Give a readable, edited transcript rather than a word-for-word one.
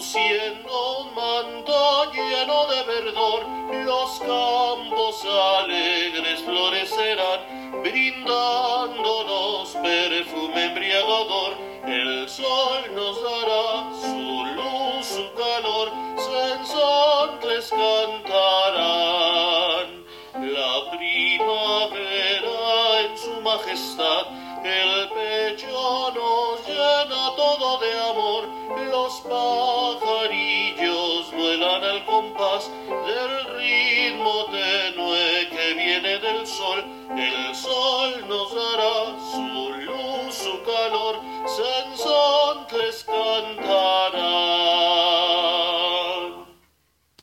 luciendo un manto lleno de verdor, los campos alegres florecerán, brindándonos perfume embriagador. El sol nos dará su luz, su calor, sensontles cantarán. La primavera en su majestad, el pecho nos llena todo de amor, los pajarillos vuelan al compás